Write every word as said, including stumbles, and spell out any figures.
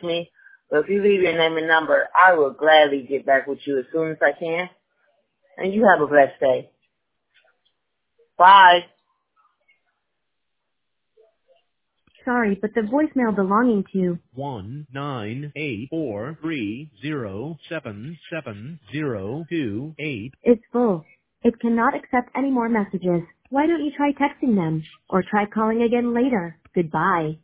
me. But if you leave your name and number, I will gladly get back with you as soon as I can. And you have a blessed day. Bye. Sorry, but the voicemail belonging to one nine eight four three zero seven seven zero two eight is full. It cannot accept any more messages. Why don't you try texting them? Or try calling again later. Goodbye.